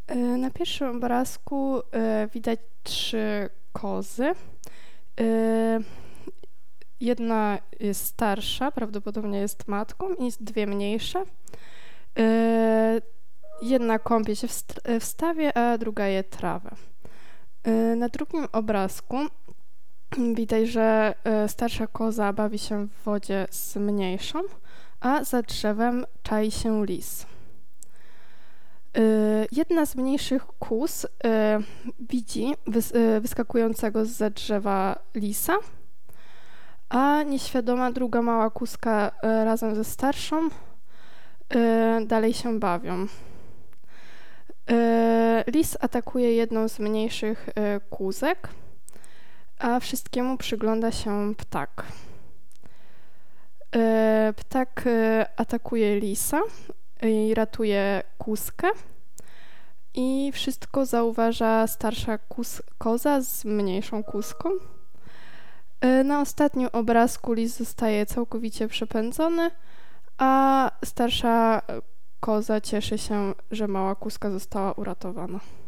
Na pierwszym obrazku widać trzy kozy. Y, Jedna jest starsza, prawdopodobnie jest matką, i dwie mniejsze. Jedna kąpie się w stawie, a druga je trawę. Na drugim obrazku widać, że starsza koza bawi się w wodzie z mniejszą, a za drzewem czai się lis. Jedna z mniejszych kóz widzi wyskakującego zza drzewa lisa, a nieświadoma druga mała kózka razem ze starszą dalej się bawią. Lis atakuje jedną z mniejszych kózek, a wszystkiemu przygląda się ptak. Ptak atakuje lisa i ratuje kózkę, i wszystko zauważa starsza koza z mniejszą kózką. Na ostatnim obrazku lis zostaje całkowicie przepędzony, a starsza koza cieszy się, że mała kózka została uratowana.